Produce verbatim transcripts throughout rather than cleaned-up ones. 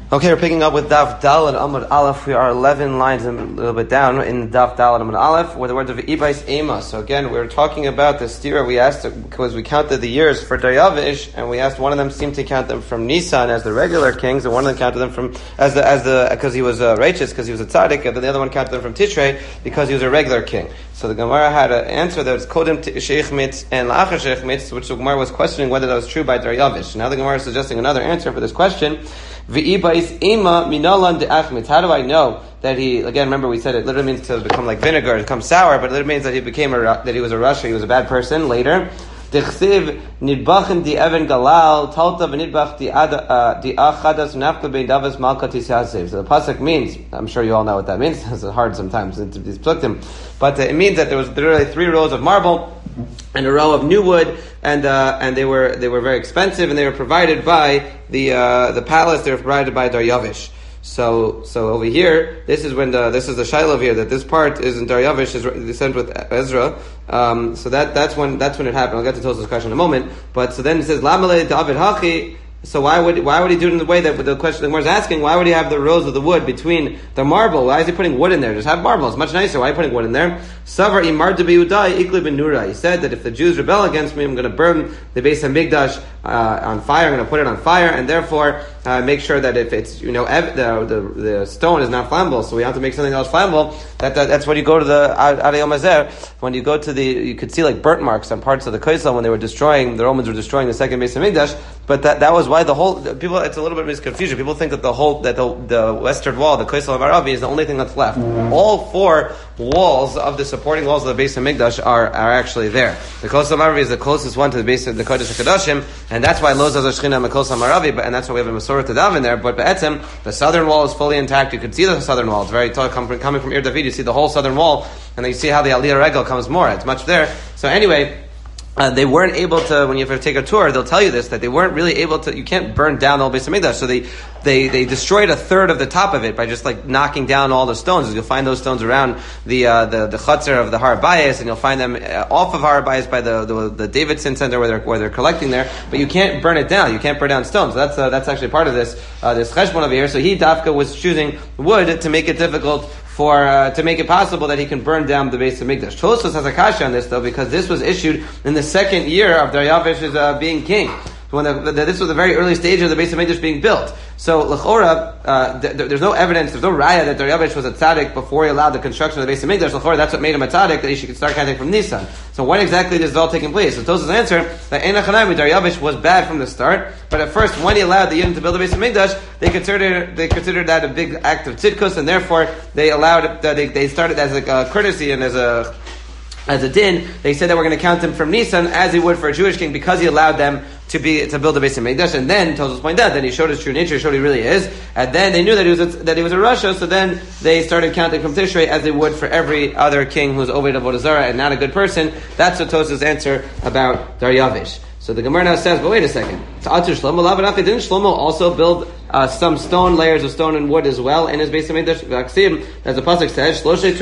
Okay, we're picking up with Daf Dal and Amud Aleph. We are eleven lines and a little bit down in Daf Dal and Amud Aleph with the words of Ibais Ema. So again, we were talking about the stira. We asked, because we counted the years for Daryavish, and we asked one of them seemed to count them from Nisan as the regular kings, and one of them counted them from, as the, as the, because he was uh, righteous, because he was a tzaddik, and then the other one counted them from Tishrei, because he was a regular king. So the Gemara had an answer that was Kodem Sheikh Mitz and La'achar Sheikh Mitz, which the Gemara was questioning whether that was true by Daryavish. Now the Gemara is suggesting another answer for this question. V'ibais ema minalan de'achmitz. How do I know that he? Again, remember we said it literally means to become like vinegar, to become sour, but it literally means that he became a, that he was a rasha, he was a bad person later. Dechsiv nidbachim di even galal talta v'nidbach di achadas nafka bein davas malka tisyasev. So the pasuk means, I'm sure you all know what that means. It's hard sometimes to explain them, but uh, it means that there was literally three rows of marble and a row of new wood, and uh, and they were they were very expensive, and they were provided by the uh, the palace. They were provided by Daryavish. So so over here, this is when the this is the shiloh over here, that this part is in Daryavish is sent with Ezra. Um, so that that's when that's when it happened. I'll get to Tosafos' question in a moment. But so then it says Lamalei David Hachi. So why would why would he do it in the way that the question the Gemara is asking? Why would he have the rows of the wood between the marble? Why is he putting wood in there? Just have marble. It's much nicer. Why are you putting wood in there? Savar imar debiudai ikli ben nura. He said that if the Jews rebel against me, I'm going to burn the Beis Hamikdash uh, on fire. I'm going to put it on fire, and therefore uh, make sure that if it's you know ev- the, the the stone is not flammable, so we have to make something else flammable. That, that that's when you go to the Arayom Azer. When you go to the, you could see like burnt marks on parts of the Kaisel when they were destroying the Romans were destroying the second Beis Hamikdash. But that that was why the whole people. It's a little bit misconfusion. People think that the whole that the, the western wall, the Kaisel Maravi, is the only thing that's left. All four walls of the supporting walls of the Beis Hamikdash are are actually there. The Kaisel Maravi is the closest one to the base of the Kodesh HaKadoshim, and that's why Lo Zazar Shechina Mekosel Maravi. But and that's why we have a Masorah Tadav in there. But Be'etzem, the southern wall is fully intact. You can see the southern wall. It's very tall. Coming from Ir David, you see the whole southern wall, and then you see how the Aliyah Regel comes more. It's much there. So anyway. Uh, they weren't able to, when you ever take a tour, they'll tell you this, that they weren't really able to, you can't burn down the whole Beis Hamikdash. So they, they, they destroyed a third of the top of it by just like knocking down all the stones. You'll find those stones around the, uh, the, the chutzner of the Har Bayis, and you'll find them uh, off of Har Bayis by the, the, the Davidson Center where they're, where they're collecting there. But you can't burn it down. You can't burn down stones. So that's, uh, that's actually part of this, uh, this cheshbon over here. So he, Dafka, was choosing wood to make it difficult for uh, to make it possible that he can burn down the Beis Hamikdash. Tosafos has a kasha on this though, because this was issued in the second year of Daryavish's uh, being king. So when the, the, this was the very early stage of the Beis Hamikdash being built. So l'chora, uh, th- th- there's no evidence, there's no raya that Daryavish was a tzaddik before he allowed the construction of the Beis Hamikdash. L'chora, that's what made him a tzaddik, that he should start counting from Nisan. So when exactly this is all taking place? So Tosafos' answer that Ein Achanayim, Daryavish was bad from the start, but at first when he allowed the Yidden to build the Beis Hamikdash, they considered they considered that a big act of tzidkus, and therefore they allowed it, uh, they they started as like a courtesy and as a as a din. They said that we're going to count him from Nisan as he would for a Jewish king because he allowed them to be to build the Beis Hamikdash. And then Tosafos pointed out that he showed his true nature, he showed he really is, and then they knew that he was a, that he was a rasha. So then they started counting from Tishrei as they would for every other king who's Oved Avodah Zarah and not a good person. That's what Tosafos' answer about Daryavish. So the Gemara now says, but wait a second. Didn't Shlomo also build uh, some stone, layers of stone and wood as well in his Beis Hamikdash? As the pasuk says,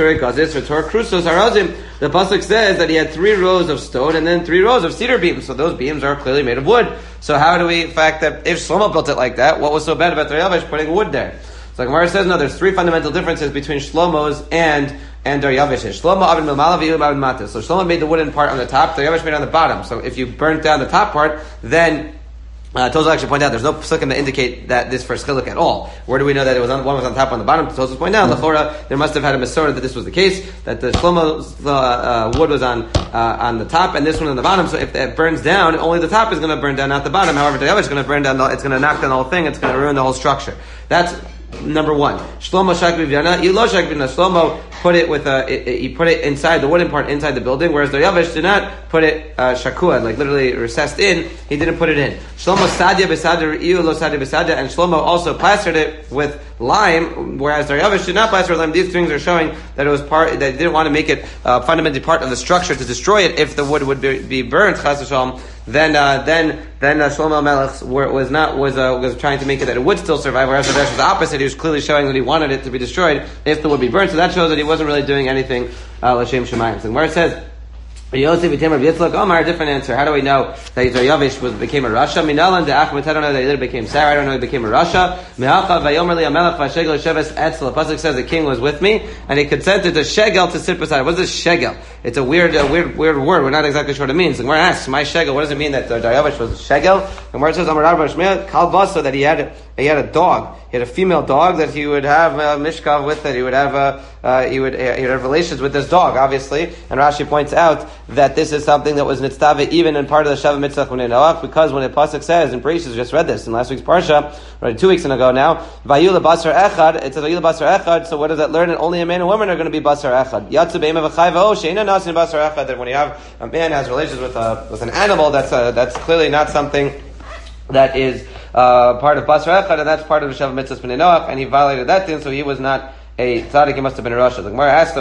the pasuk says that he had three rows of stone and then three rows of cedar beams. So those beams are clearly made of wood. So how do we, in fact, that if Shlomo built it like that, what was so bad about Daryavish putting wood there? So the Gemara says, no, there's three fundamental differences between Shlomo's and and Daryavish's. Shlomo avin milmala v'yu avin matas. So Shlomo made the wooden part on the top, Daryavish made it on the bottom. So if you burnt down the top part, then Uh, Tosafos actually pointed out there's no psukim that indicate that this first chiluk at all. Where do we know that it was on, one was on top, on the bottom? Tosafos pointed out, l'chora, there must have had a masorah that this was the case, that the Shlomo's uh, uh, wood was on uh, on the top and this one on the bottom. So if it burns down, only the top is going to burn down, not the bottom. However, Daryavish is going to burn down. The, it's going to knock down the whole thing. It's going to ruin the whole structure. That's number one. Shlomo shak b'vyana, Yilo shak b'vyana. Shlomo put it with a, it, it, he put it inside the wooden part inside the building, whereas Daryavish did not put it uh, shakua, like literally recessed in. He didn't put it in. Shlomo sadya b'sadya, Iyu lo sadya b'sadya, and Shlomo also plastered it with lime, whereas Daryavish did not plaster with lime. These things are showing that it was part, that they didn't want to make it uh, fundamentally part of the structure to destroy it if the wood would be, be burnt, chas v'shalom. Then, uh, then, then uh, Shlomo Melech was not was uh, was trying to make it that it would still survive. Whereas Daryavish was the opposite. He was clearly showing that he wanted it to be destroyed if the wood be burned. So that shows that he wasn't really doing anything uh, l'shem shemayim. So where it says Yosef became a Yitzchak Omar, a different answer. How do we know that Yavish was became a Rasha? Minalan de Achmet, I don't know that he later became Sarah. I don't know he became a Rasha. Me'acha vayomer li amelech v'shegel sheves etzel. The pasuk says the king was with me, and he consented to shegel to sit beside him. What is this shegel? It's a weird, a weird, weird word. We're not exactly sure what it means. The Gemara asks, "My shegel, what does it mean that uh, Yavish was shegel?" The Gemara says, "Amar Rabbi Shmuel kalbasa," that he had he had a dog. He had a female dog that he would have uh, mishkav with. That he would have uh, uh, he would uh, he would have relations with this dog, obviously. And Rashi points out that this is something that was nitztave even in part of the Sheva Mitzvah Bnei Noach, because when the pasuk says in Bereshit, we just read this in last week's parsha, right, two weeks ago now, Vayula Basar Echad. It says Vayula Basar Echad. So what does that learn? And only a man and woman are going to be Basar Echad. Yatzu Be'ema V'chai V'o Sheina Nasin Basar Echad. That when you have a man has relations with a with an animal, that's a, that's clearly not something that is uh, part of Basar Echad, and that's part of the Sheva Mitzvah Bnei Noach, and he violated that thing, so he was not a tzaddik. He must have been a Rasha. The Gemara asks,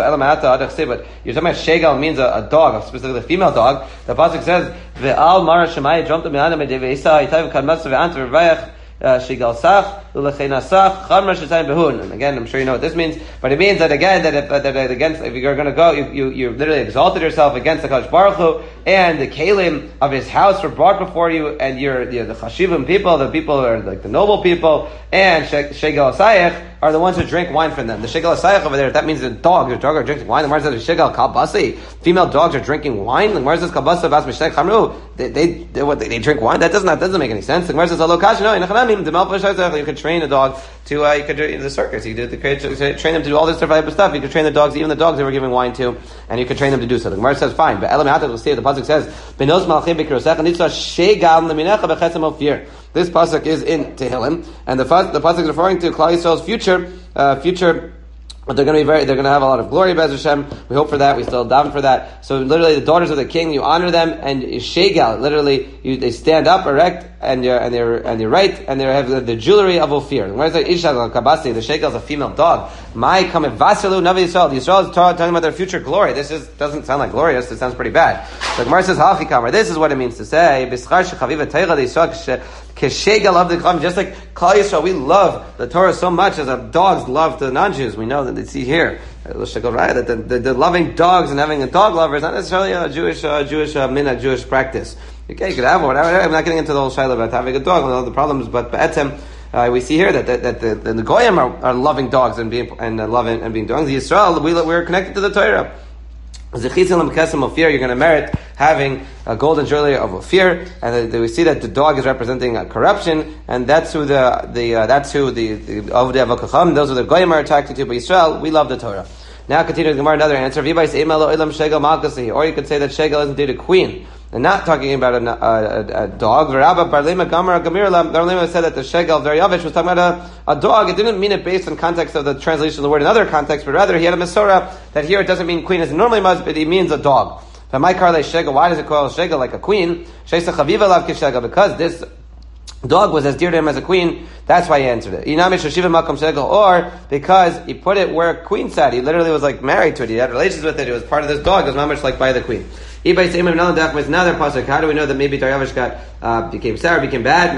but you're talking about shegel means a, a dog, specifically a female dog. The pasuk says, "Ve'al mara shemai jumped me'anam deveisa itayv kadmas ve'ant v'vayach shegel sach ulecheinasach chamra shetayim behun." And again, I'm sure you know what this means, but it means that again that if, that against if you're going to go, you, you you literally exalted yourself against the Kadosh Baruch Hu, and the kelim of his house were brought before you, and you're, you're the chashivim people, the people are like the noble people, and shegel asayach are the ones who drink wine from them. The shegel asayach over there, that means the dog, the dog are drinking wine. The Gemara says shegel kalbasi, female dogs are drinking wine. The Gemara says kalbasa vas mishtek chamru, they they they, what, they they drink wine. That doesn't that doesn't make any sense. The Gemara says alokash no inachanamim demal pashayach. You could train a dog to uh, you could do in the circus. You could do, the, train them to do all this type of stuff. You could train the dogs, even the dogs they were giving wine to, and you could train them to do so. The Gemara says fine, but elam hatat will say the pasuk says benos malchim b'kirosech and nitzah shegal leminecha b'chetzem ofir. This pasuk is in Tehillim, and the the pasuk is referring to Klal Yisrael's future, uh, future. But they're going to be very, they're going to have a lot of glory, Be'ez Hashem. We hope for that. We still daven for that. So literally, the daughters of the king, you honor them, and shegel, literally, you, they stand up erect, and you're and they're and they're right, and they have the, the jewelry of Ophir. Where's the Ishal Kabasi? The shegel is a female dog. My come Vasalu Navi Yisrael. The Yisrael is talking about their future glory. This is doesn't sound like glorious. It sounds pretty bad. The Gemara says Hachi Kamar. This is what it means to say B'schar shechaviva teicha the Yisrael keshegel of the Klam. Just like Klal Yisrael, we love the Torah so much as our dogs love the non-Jews. We know that they see here that the, the, the loving dogs and having a dog lover is not necessarily a Jewish uh, Jewish uh, minhag, Jewish practice. Okay, you could have one. I'm not getting into the whole shayla about having a dog and all the problems, but be'etem, uh, we see here that that, that the, the goyim are, are loving dogs and being and uh, loving and being dogs. The Yisrael, we we're connected to the Torah. You're going to merit having a golden jewelry of Ophir, and we see that the dog is representing a corruption, and that's who the the uh, that's who the the Avdei Avokacham, those are the goyim are attracted to. But Yisrael, we love the Torah. Now, continuing the Gemara, another answer. Or you could say that shegel is indeed a queen. And not talking about a, a, a dog. Rabba Barlema Gamara Gamirla. Barlema said that the shegel of Daryavish was talking about a, a dog. It didn't mean it based on context of the translation of the word in other contexts, but rather he had a Masorah that here it doesn't mean queen as it normally must, but it means a dog. Why does it call shegel like a queen? Because this dog was as dear to him as a queen, that's why he answered it. Or because he put it where a queen sat. He literally was like married to it. He had relations with it. It was part of this dog. It was not much like by the queen. Another pasuk. How do we know that maybe Daryavish got uh, became sour, became bad?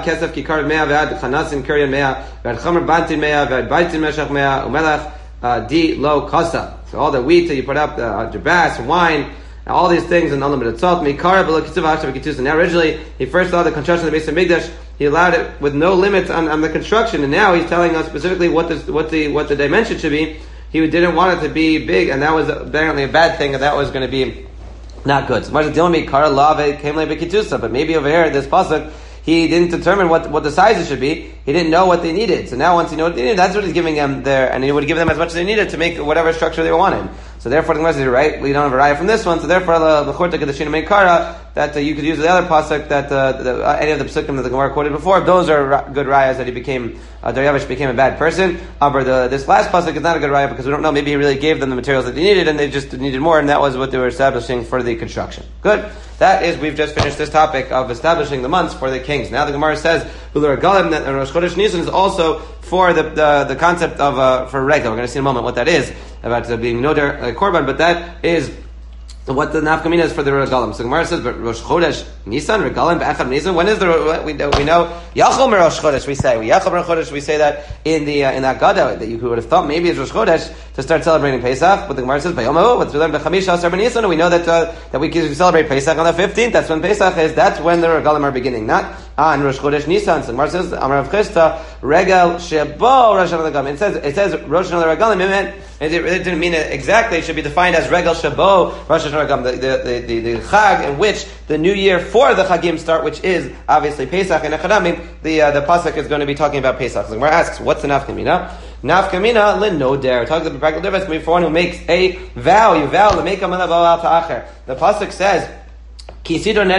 So all the wheat that you put up, the uh, jabas, wine, all these things, and unlimited salt. Now originally, he first allowed the construction of the Beis Hamikdash. He allowed it with no limits on, on the construction, and now he's telling us specifically what the what the what the dimension should be. He didn't want it to be big, and that was apparently a bad thing, and that was going to be not good. So much as dealing with Kara Lave came like Bekitusa, but maybe over here this pasuk he didn't determine what, what the sizes should be. He didn't know what they needed. So now once he knew what they needed, that's what he's giving them there, and he would give them as much as they needed to make whatever structure they wanted. So therefore, the Gemara says, right, we don't have a raya from this one, so therefore, the Chorta Kedashina Meikara, that uh, you could use the other pasuk, that uh, the, uh, any of the psukim that the Gemara quoted before, those are ra- good rayas that he became, uh, Daryavish became a bad person. However, the, this last pasuk is not a good raya because we don't know, maybe he really gave them the materials that they needed and they just needed more, and that was what they were establishing for the construction. Good. That is, we've just finished this topic of establishing the months for the kings. Now the Gemara says, Ular Galim, that Rosh Chodesh Nisan is also for the, the, the concept of, uh, for Rega. We're going to see in a moment what that is, about uh, being Noder uh, Korban, but that is what the nafkamina is for the regalim. So Gemara says, but Rosh Chodesh Nisan, regalim be'echad Nisan. When is the we know we know Yachol Rosh Chodesh? We say we Yachol Rosh Chodesh. We say that in the uh, in that Gada that you would have thought maybe it's Rosh Chodesh to start celebrating Pesach. But the Gemara says, Bayomo, what's we learn b'chamisha asar b'Nisan. We know that uh, that we can celebrate Pesach on the fifteenth. That's when Pesach is. That's when the regalim are beginning, not on Rosh Chodesh Nisan. So Gemara says, Amar Rav Chisda, Regal Shebo Rosh Hashanah. It says it says Rosh Hashanah regalim. It meant it didn't mean it exactly. It should be defined as Regal Shebo Rosh Hashanah regalim. The, the, the, the, the Chag in which the new year for the Chagim start, which is obviously Pesach and Echadamim, the uh, the pasuk is going to be talking about Pesach. So Gemara asks, what's the nafkamina? Nafkamina linoder. Talking about the practical difference between one who makes a vow. You vow to make a malav al ta'acher. The pasuk says, you make a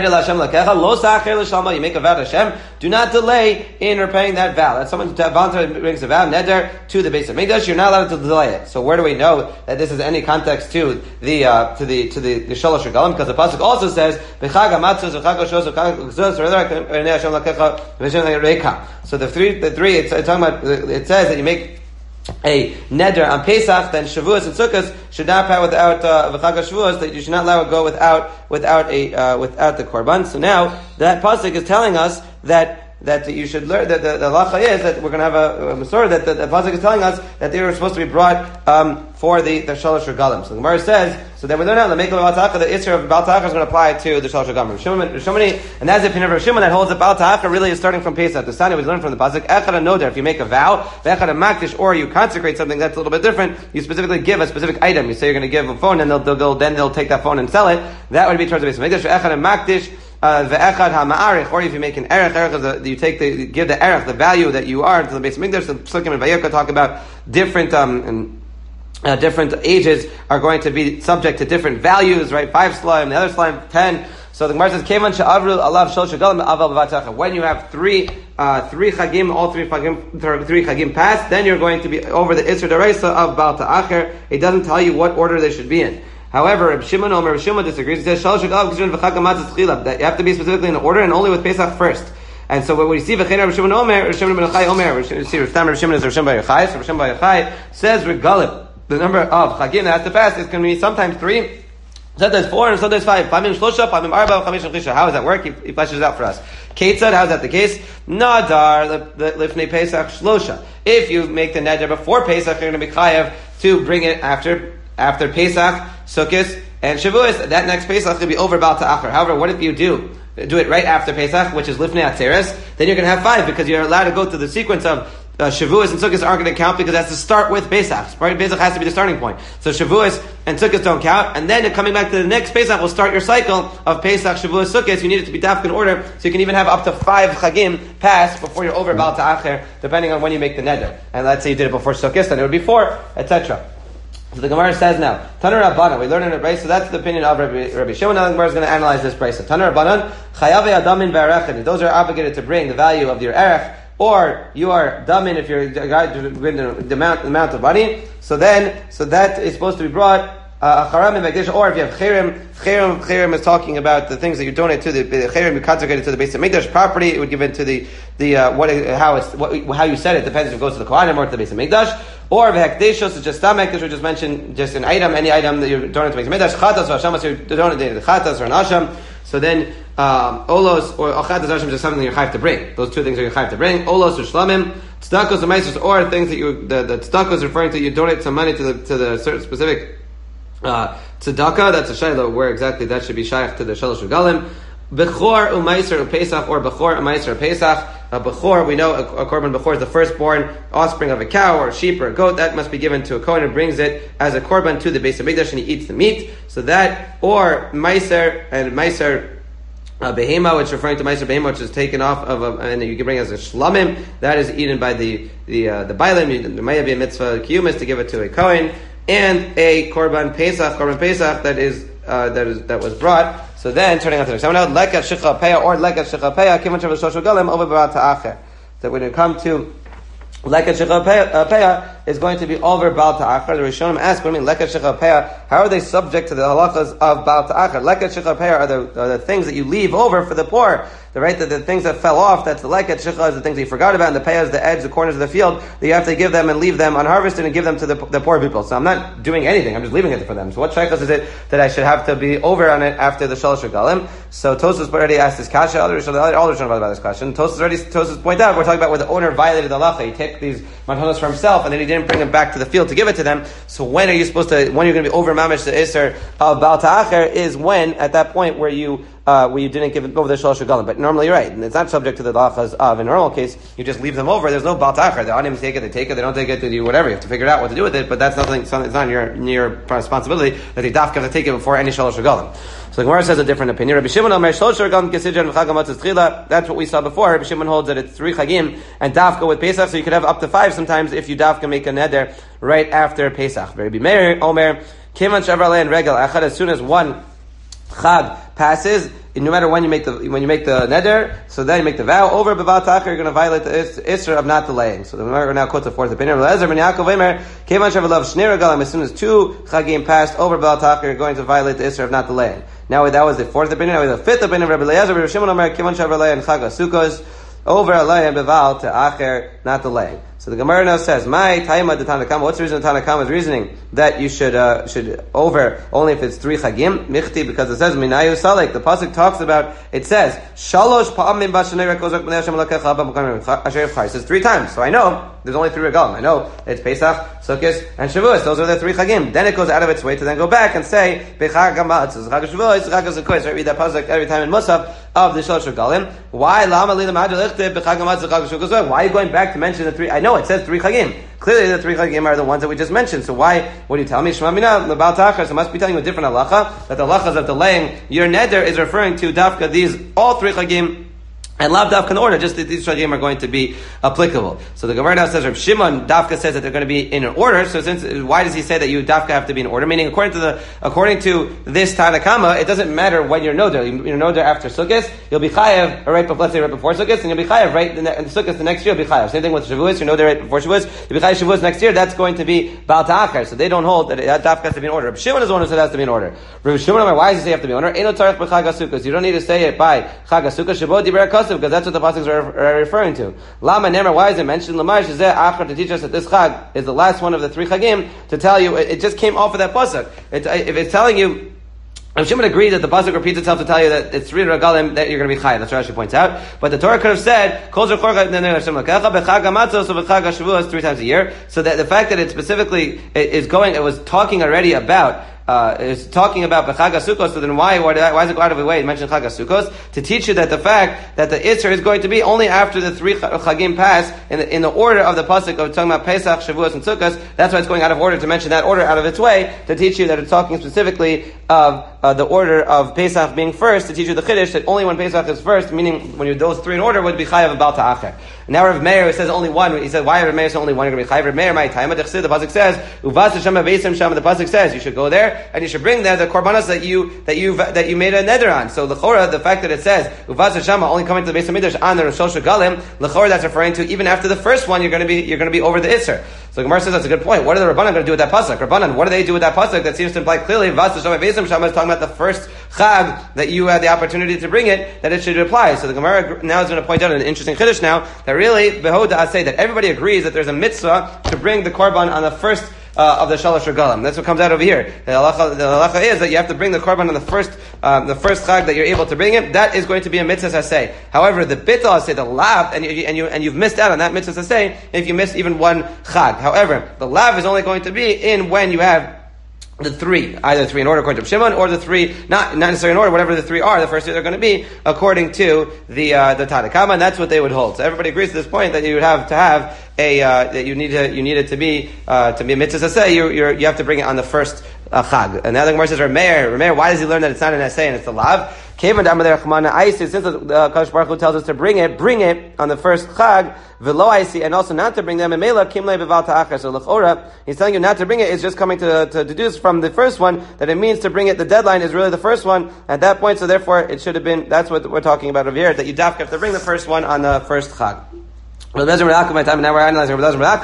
vow to Hashem. Do not delay in repaying that vow. That's someone who voluntarily brings a vow, neder, to the base of Mikdash. You're not allowed to delay it. So where do we know that this is any context to the uh, to the to the, the Shalosh Regalim? Because the pasuk also says, so the three the three it's, it's talking about. It says that you make a neder on Pesach, then Shavuos and Sukkot should not pass without v'chag uh, Shavuos. That you should not allow it go without without a uh, without the korban. So now that pasuk is telling us that that you should learn that the, the halacha is that we're going to have a, a Masorah that the, the pasuk is telling us that they were supposed to be brought um, for the the Shalosh Regalim. So the Gemara says so that we learn out the Mekel Baal Ta'acha, the Isra of Baal Ta'acha is going to apply to the Shalosh Regalim. Shimon, and that's the opinion of Rav Shimon that holds that Baal Ta'acha really is starting from Pesach. The Sani we learned from the pasuk Echad Noder. If you make a vow, Echad Makdish, or you consecrate something that's a little bit different, you specifically give a specific item. You say you're going to give a phone, and they'll, they'll, they'll then they'll take that phone and sell it. That would be towards the base of Mikdash. Echad Makdish. Uh, the echad ha'ma'arich, or if you make an erech, erech is a, you take the, you give the erech, the value that you are to the base of Mikdash. The Psukim and Vayikra talk about different, um, and, uh, different ages are going to be subject to different values, right? Five slime, the other slime, ten. So the Gemara says, Kevan she'avru alav shel shagalim aval b'vatacha. When you have three, uh, three chagim, all three chagim, three chagim passed, then you're going to be over the Isra D'Oraisa of Baal Ta'acher. It doesn't tell you what order they should be in. However, Reb Shimon Omer, Reb Shimon disagrees. He says, that you have to be specifically in order and only with Pesach first. And so when we see V'chein Reb Shimon Omer, Reb Shimon ben Yochai Omer, we see Reb Shimon is Reb Shimon ben Yochai, so Reb Shimon ben Yochai says regalim. The number of chagim that has to pass is going to be sometimes three, sometimes four, and sometimes five. Pamim shlosha, pamim arba, pamim shlisha. How does that work? He, he fleshes it out for us. Ketzad, how is that the case? Nadar lifnei Pesach shlosha. If you make the neder before Pesach, you're going to be chayav to bring it after after Pesach, Sukkot, and Shavuos. That next Pesach will be over Baal Ta'acher. However, what if you do do it right after Pesach, which is Lifnei Atzeres? Then you're going to have five because you're allowed to go through the sequence of uh, Shavuos and Sukkot aren't going to count because that's to start with Pesach. Right? Pesach has to be the starting point. So Shavuos and Sukkot don't count, and then coming back to the next Pesach will start your cycle of Pesach, Shavuos, Sukkot. You need it to be dafka in order, so you can even have up to five chagim pass before you're over Baal Ta'acher, depending on when you make the neder. And let's say you did it before Sukkot, then it would be four, et cetera. So the Gemara says now, Taner Rabbanan, we learn in a brace, so that's the opinion of Rabbi, Rabbi Shimon. Now the Gemara is going to analyze this brace. So Taner Rabbanan, Chayave Adamin Ve'erechin, those are obligated to bring the value of your erech, or you are damin if you're a guy to bring the, the amount, the amount of money. So then, so that is supposed to be brought, uh, or if you have chirim, chirim, chirim is talking about the things that you donate to the, the chirim, you consecrated to the base of Mikdash property, it would give it to the, the, uh, what, how it's, what, how you said it depends if it goes to the Kohanim or to the base of Mikdash. Or v'hekdeshos is just stam hekdesh, we just mentioned just an item, any item that you're donating to make Mikdash. Chatas v'asham, so you're donating to chatas or an asham. So then, um, olos or chatas asham is just something you're chayav to bring. Those two things are you're chayav to bring. Olos or shlamim, tzedakos or meisers, or things that you, the, the tzedakos is referring to, you donate some money to the, to the certain specific, uh, tzedakah. That's a shayla where exactly that should be shayach to the shalosh regalim. Bechor u'maiser u'pesach, or bechor u'maiser u'pesach. A bechor, we know a, a korban bechor is the firstborn offspring of a cow or a sheep or a goat. That must be given to a kohen and brings it as a korban to the base of Mikdash and he eats the meat. So that, or maiser and maiser uh, behema, which is referring to maiser behema, which is taken off of a, and you can bring it as a shlamim. That is eaten by the the uh, the bailim. There may be a mitzvah kiyumis to give it to a kohen, and a korban pesach, korban pesach that is uh, that is that was brought. So then, turning on to the next one, lekat shicha peah or lekat shicha peah, kivan shav shlosh galim over Baal Ta'acher. That when it comes to lekat shicha peah, is going to be over Baal Ta'acher. The Rishonim ask, what do you mean lekat shicha peah? how are they subject to the halachas of Baal Ta'achar? Leket Shicha Peah are the, are the things that you leave over for the poor. The right, the, the things that fell off, that's the leket shicha, is the things that you forgot about, and the peah is the edge, the corners of the field, that you have to give them and leave them unharvested and give them to the, the poor people. So I'm not doing anything, I'm just leaving it for them. So what shaykhs is it that I should have to be over on it after the shalosh regalim? So Tosfos already asked this kasha, all the Rishonim about this question. Tosfos already, Tosfos point out, we're talking about where the owner violated the halacha. He took these mathanos for himself, and then he didn't bring them back to the field to give it to them. So when are you supposed to, when you're going to be over mamish the iser of Baal Ta'achar is when, at that point where you, Uh, where you didn't give it over the shalosh regalim. But normally you're right, and it's not subject to the halachas of, in a normal case, you just leave them over, there's no Baal Ta'achar. The anim take it, they take it, they don't take it, they do whatever. You have to figure out what to do with it, but that's nothing, it's not your, your responsibility that they dafka have to take it before any shalosh regalim. So the Gemara says a different opinion. Rabbi Shimon Omer shalosh regalim kesidran v'chag hamatzos tchila. That's what we saw before. Rabbi Shimon holds that it's three chagim and dafka with Pesach, so you could have up to five sometimes if you dafka make a neder right after Pesach. Rabbi Meir Omer kiman shavar and regal achad, as soon as one chag passes, no matter when you make the when you make the neder, so then you make the vow over Baal Ta'achar, you're going to violate the isra of not delaying. So the Gemara now quotes the fourth opinion. As soon as two chagim passed over Baal Ta'achar, you're going to violate the isra of not delaying. Now that was the fourth opinion. Now we have the fifth opinion. Rabbi Eliezer, Rabbi Shimon Omer kiman shavar and chag sukkos over alayim Baal Ta'achar, not delaying. So the Gemara now says, "My taima de Tanakama." What's the reason of Tanakama's reasoning that you should uh, should over only if it's three chagim? Michti, because it says minayu salek. The pasuk talks about, it says shalosh pa'amim b'shanei rekozak b'nei Hashem alakecha b'mukam asher yivchar. It says three times. So I know there's only three regalim. I know it's Pesach, Sukkot, and Shavuos. Those are the three chagim. Then it goes out of its way to then go back and say bechag hamatzos, chag Shavuos, chag Sukkot. Right, read that pasuk every time in Musaf of the shalosh regalim. Why lama lila ma'adul ichtiv bechag hamatzos, chag Shavuos? Why are you going back to mention the three? I know it says three chagim. Clearly, the three chagim are the ones that we just mentioned. So why? What do you tell me? Shema mina Baal Ta'achar. So I must be telling you a different halacha, that the halachas of delaying your neder is referring to dafka these all three chagim. And lav dafka in order, just that these shagim are going to be applicable. So the Gemara now says, Rav Shimon dafka says that they're going to be in an order. So since, why does he say that you dafka have to be in order? Meaning, according to the, according to this Tanakama, it doesn't matter when you're noder. You're noder after Sukkot, you'll be chayav, right before, let's say right before Sukkot, and you'll be chayav right in the, in the Sukkot the next year, you'll be chayav. Same thing with Shavuos, you're noder right before Shavuos, you'll be chayav Shavuos next year, that's going to be Baal Ta'achar. So they don't hold that that dafka has to be in order. Rav Shimon is the one who said it has to be in order. Rav Shimon, why does he say you have to be in order? Eino tzarech b'chag HaSukkos. You don't need to say it by Chag HaSukkos, Shabbat Divrei HaKosav, because that's what the pasuk are referring to. Lama Nemer, why is it mentioned? Lamar Shazeh Achar, to teach us that this chag is the last one of the three chagim, to tell you, it, it just came off of that pasuk. It, if it's telling you, I'm sure agreed that the pasuk repeats itself to tell you that it's three regalim that you're going to be chayav. That's what Rashi points out. But the Torah could have said kol zechor three times a year. So that the fact that it specifically is going, it was talking already about. Uh, is talking about B'chag HaSukkos, so then why, why, why does it go out of the way to mention Chag HaSukkos? To teach you that the fact that the Isser is going to be only after the three Chagim pass, in the, in the order of the Pasuk of talking about Pesach, Shavuos, and Sukkos. That's why it's going out of order to mention that order out of its way, to teach you that it's talking specifically of uh, the order of Pesach being first, to teach you the Chiddush, that only when Pesach is first, meaning when you those three in order, would be Chayav and Baal Ta'achar. Now Rav Meir says only one, he said, why Rav Meir says only one, you're going to be Chayav? Rav Meir, my time, the Pasuk says, Uvas Hashem Avesim Sham, the Pasuk says, you should go there, and you should bring there the korbanos that you that you that you made a neder on. So l'chora, the fact that it says uvaz hashama only coming to the Beis Hamikdash on the Rosh Hashanah, l'chora, that's referring to even after the first one, you're going to be you're going to be over the Isser. So Gemara says that's a good point. What are the Rabbanan going to do with that pasuk? Rabbanan, what do they do with that pasuk? That seems to imply clearly uvaz hashama Beis Shama is talking about the first chag that you had the opportunity to bring it, that it should apply. So the Gemara now is going to point out an interesting chiddush now that really behoda I say that everybody agrees that there's a mitzvah to bring the korban on the first. Uh, of the shalosh regalim. That's what comes out over here. The halacha, the halacha is that you have to bring the korban on the first, um, the first chag that you're able to bring it. That is going to be a mitzvah saseh. However, the bittul say the lav, and you, and you and you've missed out on that mitzvah saseh if you miss even one chag. However, the lav is only going to be in when you have the three, either three in order according to Shimon, or the three, not, not necessarily in order, whatever the three are, the first two they're going to be, according to the, uh, the Tanakama, and that's what they would hold. So everybody agrees to this point that you would have to have a, uh, that you need to, you need it to be, uh, to be a mitzvah say, you, you're, you have to bring it on the first, uh, chag. And now the Gemara says, Rameir, Rameir, why does he learn that it's not an essay and it's a lav? Since the uh, Kadosh Baruch Hu tells us to bring it, bring it on the first chag, v'lo aisi, and also not to bring them. And mela kimlei b'val ta'achar. So l'chora, he's telling you not to bring it. It's just coming to, to deduce from the first one that it means to bring it. The deadline is really the first one at that point. So therefore, it should have been. That's what we're talking about over here. That you dafka have to bring the first one on the first chag. Well, my time, and now we're analyzing Rabbi Yaakov.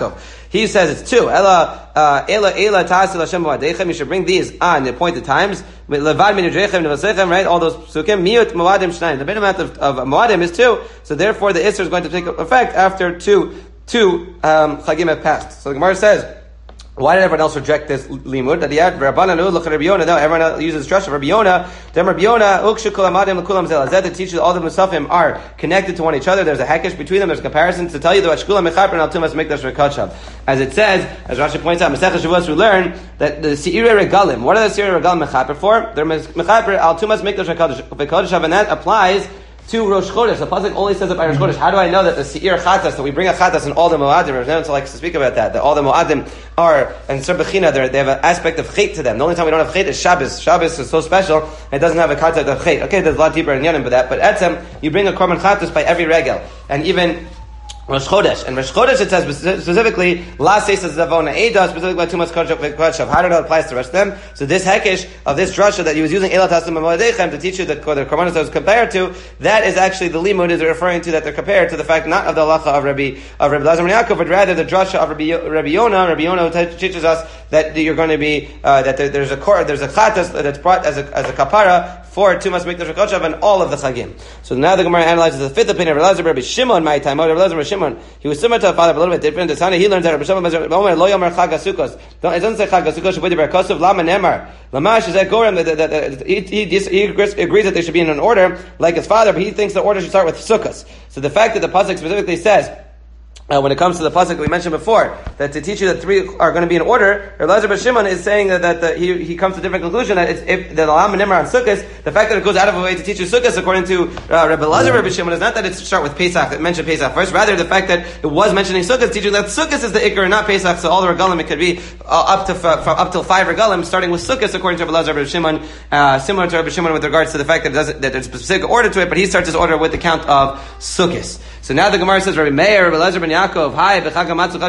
He says it's two. Ela, uh, Ela, Ela, Tasil Hashem Moadechem. You should bring these on the appointed times. Levad min Yudrechem Nevasechem, right? All those psukim. Miut Moadim Shnayim. The minimum amount of, of Moadim is two. So therefore the Isser is going to take effect after two, two, um, Chagim have passed. So the Gemara says, why did everyone else reject this limud? That he had Rabbanan look at Rabbi Yonah. No, everyone else uses drush of Rabbi Yonah. Then Rabbi Yonah ukshu kol amadim lekulam zel azet. It teaches all the musafim are connected to one each other. There's a hekesh between them. There's a comparison to tell you that shkulam mechaper and altumas mikdash rekachav. As it says, as Rashi points out, Masechah Shavuos we learn that the seirei regalim. What are the seirei regalim mechaper for? They're mechaper altumas mikdash rekachav, and that applies to Rosh Chodesh. The pasuk only says it by Rosh Chodesh. How do I know that the Seir Chatas, that we bring a Chatas in all the Moadim? Rav Nosson likes to speak about that, that all the Moadim are, and Sir Bechina, they have an aspect of Chet to them. The only time we don't have Chet is Shabbos. Shabbos is so special, it doesn't have a concept of Chet. Okay, there's a lot deeper in Yanim for that, but Etzem, you bring a Korban Chatas by every regel. And even Rosh Chodesh. And Rosh Chodesh it says specifically, La Seisa Zavona Eda, specifically Tumas Kodesh. How do it applies to the rest of them? So this hekesh of this drasha that he was using Elat Hasim Moadechem to teach you that the Korbanos was compared to, that is actually the limud is referring to that they're compared to the fact not of the halacha of Rabbi of Rabbi Lazar ben Yaakov, but rather the drasha of Rabbi, Rabbi Yonah. Rabbi Yonah teaches us that you're going to be uh, that there, there's a core, there's a chatas that's brought as a as a kapara for Tumas Mikdash Kodesh and all of the chagim. So now the Gemara analyzes the fifth opinion of Rabbi Lazar Rabbi Shimon. My time, Rabbi Lazar Shimon, he was similar to a father, but a little bit different. The Tana, he learns that Rabbi Shimon lo yomer Chag HaSukkos. It doesn't say Chag HaSukkos shabudi berakosov lama nemar lamash is that gorem that he he agrees that they should be in an order like his father, but he thinks the order should start with Sukkos. So the fact that the pasuk specifically says, Uh, when it comes to the pasuk we mentioned before, that to teach you that three are going to be in order, Rabbi Lazar ben Shimon is saying that, that the, he he comes to a different conclusion that it's, if the Lam and Nimmer on Sukkot, the fact that it goes out of a way to teach you Sukkot according to uh, Rabbi Lazar ben Shimon is not that it's start with Pesach, that mentioned Pesach first, rather the fact that it was mentioning Sukkot, teaching that Sukkot is the Iker and not Pesach, so all the regalim it could be uh, up to f- from up till five regalim, starting with Sukkot according to Rabbi Lazar ben Shimon, uh, similar to Rabbi Shimon with regards to the fact that it doesn't, that there's a specific order to it, but he starts his order with the count of Sukkot. So now the Gemara says, Rabbi Meir, Rabbi Lazar ben Yaakov, hi, what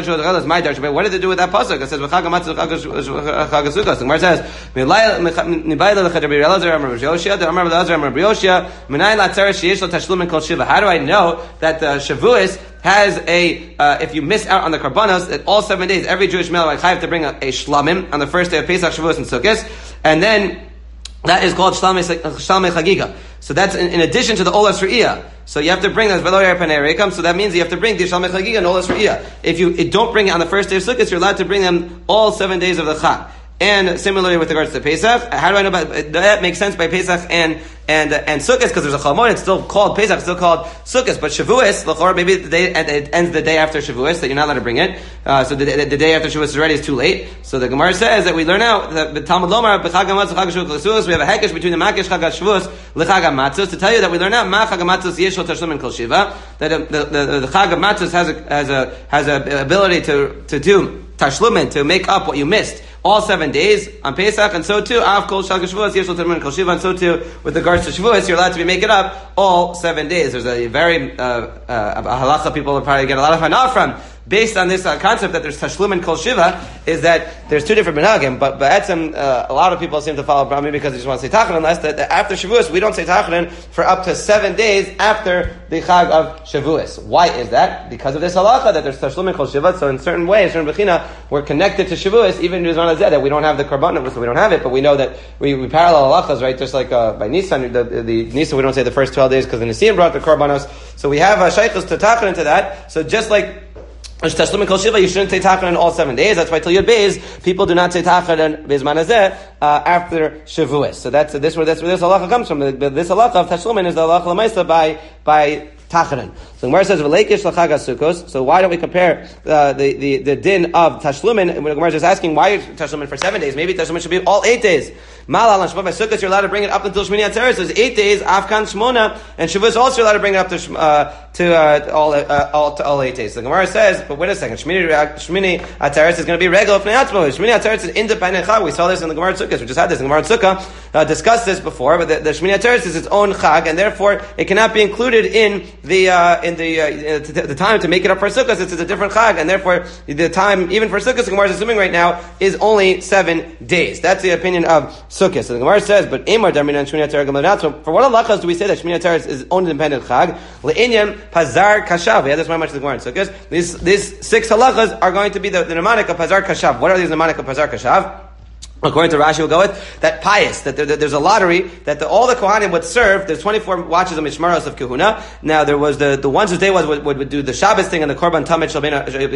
did it do with that pasuk? It says, the Gemara says, how do I know that the Shavuos has a, uh, if you miss out on the Karbanos, that all seven days, every Jewish male, like, I have to bring a, a shlamim on the first day of Pesach, Shavuos, and Sukkot, and then that is called Shlamei Chagiga. So that's in, in addition to the Olas Re'iyah. So you have to bring that Veloyer Panei. So that means you have to bring the Shlamei Chagiga and Olas Re'iyah. If you it don't bring it on the first day of Sukkot, you're allowed to bring them all seven days of the Chag. And similarly with regards to Pesach, how do I know about that? Makes sense by Pesach and and and Sukkot because there's a Chalmon. It's still called Pesach, it's still called Sukkot. But Shavuos, l'chor, maybe the day it ends the day after Shavuos that you're not allowed to bring it. Uh, so the, the, the day after Shavuos is already is too late. So the Gemara says that we learn out that the Talmud Lomar b'Chag HaMatzos Chag HaShavuos we have a hekesh between the Makish Chag HaShavuos l'Chag HaMatzos to tell you that we learn out Ma Chag HaMatzos Yesh Lo Tashlum Kol Shiva that um, the, the, the, the Chag HaMatzos has a has a has a ability to to do tashlumin to make up what you missed all seven days on Pesach, and so too, Av Kol Shal Shavuos, Yesh Lo Termin Kol Shiva, and so too, with regards to Shavuos, you're allowed to be making up all seven days. There's a very, uh, uh, a halacha people will probably get a lot of hana from, based on this uh, concept that there's Tashlum and Kol Shiva, is that there's two different minhagim, but, but Etzem, uh, a lot of people seem to follow Brahmi because they just want to say Tachanun, unless that, that after Shavuos, we don't say Tachanun for up to seven days after the Chag of Shavuos. Why is that? Because of this halacha, that there's Tashlum and Kol Shiva, so in certain ways, certain bechina, we're connected to Shavuos, even in Zman Hazeh, that we don't have the Karban, so we don't have it, but we know that we, we parallel halachas, right? Just like uh, by Nisan, the, the Nisan, we don't say the first twelve days because the Nisim brought the Karbanos, so we have uh, shaykhus to Tachanun into that, so just like Tashlum and Kol Shiva, you shouldn't say Tachanun all seven days. That's why till Yud Beis, people do not say Tachanun Bezman Hazeh uh, after Shavuos. So that's uh, this where that's where this halacha comes from. The, the, this halacha of Tashlum is the halacha l'maisa by by Tachanun. So the Gemara says v'leikish l'chag HaSukkos. So why don't we compare uh, the, the the din of Tashlumin? The Gemara is just asking why Tashlumin for seven days. Maybe Tashlumin should be all eight days. Malal and Shmona by Sukkot, you're allowed to bring it up until Shmini Atzeres. So it's eight days. Afkan Shmona and Shavuos also you're allowed to bring it up to uh, to uh, all uh, all to all eight days. So the Gemara says, but wait a second, Shmini Shmini Atzeres is going to be regular Fnei Atzmo. Shmini Atzeres is independent Chag. We saw this in the Gemara Sukkot. We just had this in the Gemara Sukkah uh, discussed this before, but the, the Shmini Atzeres is its own chag, and therefore it cannot be included in the uh, in the uh, the time to make it up for Sukkot. It's a different chag, and therefore the time even for Sukkot, the Gemara is assuming right now is only seven days. That's the opinion of Sukkot. So the Gemara says, but Emar Darminan Shmini Atzeres Gamalot. So for what halachas do we say that Shmini Atzeres is own independent chag? Le'inyan Pazar Kashav. Yeah, that's why much the Gemara in Sukkot. These these six halachas are going to be the, the mnemonic of Pazar Kashav. What are these mnemonic of Pazar Kashav? According to Rashi, we'll go with that pious, that there, there's a lottery, that the, all the Kohanim would serve. There's twenty-four watches of Mishmaros of Kahuna. Now, there was the, the ones whose day was would, would, would do the Shabbos thing and the Korban Tamid Shel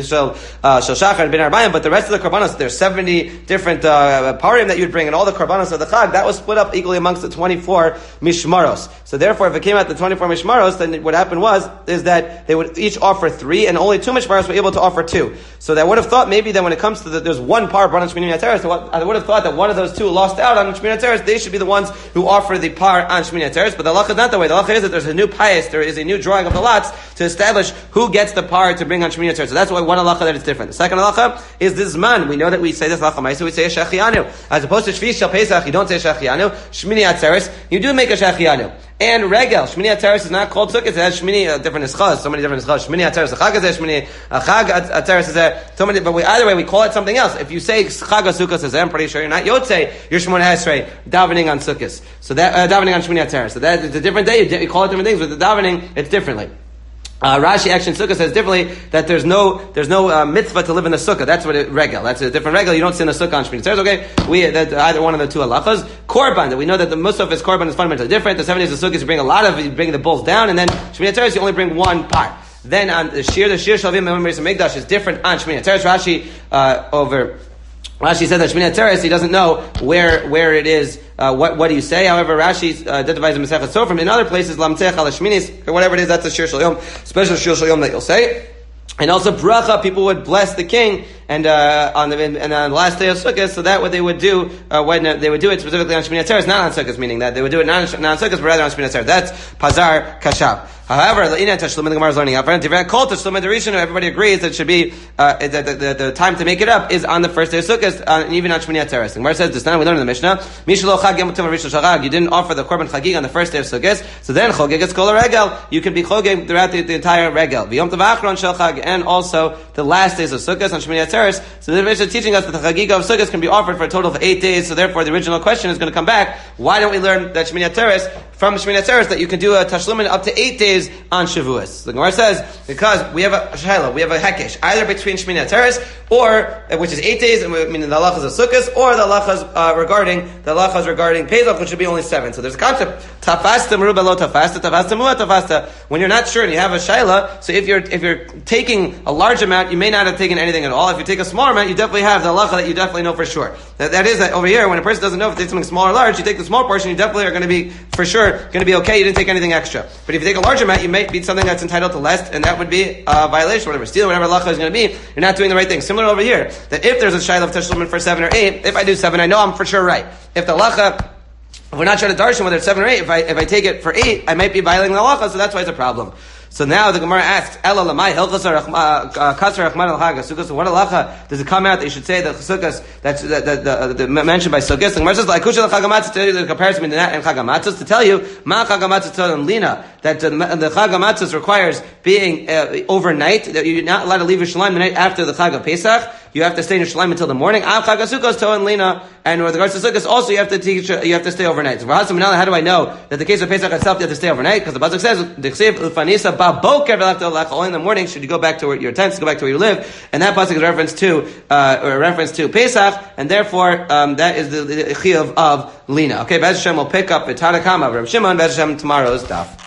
Shachar and Ben Arbayim, but the rest of the Korbanos, there's seventy different uh, parim that you'd bring, and all the Korbanos of the Chag, that was split up equally amongst the twenty-four Mishmaros. So therefore, if it came out the twenty-four Mishmaros, then what happened was, is that they would each offer three, and only two Mishmaros were able to offer two. So that would have thought maybe that when it comes to the, there's one par brought on Shmini Atzeres, so I would have thought that one of those two lost out on Shmini Atzeres, they should be the ones who offer the par on Shmini Atzeres. But the halacha is not that way. The halacha is that there's a new pious, there is a new drawing of the lots to establish who gets the par to bring on Shmini Atzeres. So that's why one halacha that is different. The second halacha is this man. We know that we say this halacha ma'isa, we say a shechianu. As opposed to Shvi Shel Pesach, you don't say shechianu. Shmini Atzeres, you do make a shechianu. And regel, Shmini Atzeres is not called sukkah. It has Shmini, uh, different ischas, so many different ischas. Shmini Atzeres, a chag is there, Shmini, a chag Atzeres is there, so many, but we, either way, we call it something else. If you say chag sukkah is there, I'm pretty sure you're not Yotzei, you're Shmona Esrei, davening on sukkahs. So that, uh, davening on Shmini Atzeres. So that, it's a different day, you, you call it different things, but the davening, it's differently. Uh, Rashi actually in Sukkah says differently that there's no there's no uh, mitzvah to live in the Sukkah. That's what it regel. That's a different regel. You don't sit in a Sukkah on Shmini Atzeres. Okay, we that either one of the two halachas. Korban, that we know that the musaf is korban is fundamentally different. The seven days of Sukkah you bring a lot of you bring the bulls down, and then Shmini Atzeres you only bring one part. Then on the shir the shir shalvim and Mikdash is different on Shmini Atzeres. Rashi uh, over. Rashi said that Shmini Atzeres, he doesn't know where where it is, uh, what what do you say? However, Rashi uh, divides the Masechet Sofrim. In other places, Lamtzech al Shminis, or whatever it is, that's a Shir Shel Yom, special Shir Shel Yom that you'll say. And also bracha, people would bless the king, and uh, on the and on the last day of Sukkot. So that what they would do uh, when uh, they would do it specifically on Shmini Atzeres, not on Sukkot, meaning that they would do it not on, not on Sukkot, but rather on Shmini Atzeres. That's Pazar Kashav. However, the Ina Tashlum, the Gemara is learning out. Everybody agrees that it should be uh, the, the, the, the time to make it up is on the first day of Sukkot, uh, and even on Shmini Atzeres. The Gemara says this. Now we learn in the Mishnah, you didn't offer the Korban Chagig on the first day of Sukkot, so then Chogeg is Kol Regel. You can be Chogeg throughout the, the entire Regel. V'Yom Tov Achron Shel Chag, and also the last days of Sukkot on Shmini Atzeres. So the Mishnah is teaching us that the Chagig of Sukkot can be offered for a total of eight days. So therefore, the original question is going to come back. Why don't we learn that Shmini Atzeres from Shmini Atzeres that you can do a Tashlumin up to eight days on Shavuos? The Gemara says because we have a shayla, we have a hekesh either between Shmini Atzeres or which is eight days, meaning the halachas of Sukkot, or the halachas uh, regarding the halachas regarding Pesach, which should be only seven. So there's a concept tafasta meruba lo tafasta tafasta muat tafasta. When you're not sure and you have a shayla, so if you're if you're taking a large amount, you may not have taken anything at all. If you take a smaller amount, you definitely have the halacha that you definitely know for sure. That, that is that over here when a person doesn't know if they take something small or large, you take the small portion, you definitely are going to be for sure going to be okay. You didn't take anything extra. But if you take a large amount, you may be something that's entitled to less, and that would be a violation, whatever steal, whatever halacha is going to be. You're not doing the right thing. Similar over here, that if there's a shayla of tashlumin for seven or eight, if I do seven, I know I'm for sure right. If the halacha, if we're not trying to darshan whether it's seven or eight, if I if I take it for eight, I might be violating the halacha, so that's why it's a problem. So now the Gemara asks, Ela lamai hilchas kasar rachman al chag sukkos. What halacha does it come out that you should say the sukkos that's that, that, that, that mentioned by sukkos? The Gemara says like kusha chagamatzos to tell you the comparison between that and chagamatzos to tell you ma chagamatzos and lina that the, the chagamatzos requires being uh, overnight, that you're not allowed to leave Yerushalayim the night after the chag of Pesach. You have to stay in Yerushalayim until the morning. Av chag sukkos to and lina, and with regards to sukkos also you have to teach you have to stay overnight. So how do I know that the case of Pesach itself you have to stay overnight? Because the pasuk says only in the morning should you go back to where your tents, go back to where you live, and that pasuk is a reference to uh, or a reference to Pesach, and therefore um, that is the chiyuv of lina. Okay, Bez Hashem will pick up at Tanakama, Reb Shimon, Bez Hashem tomorrow's daf.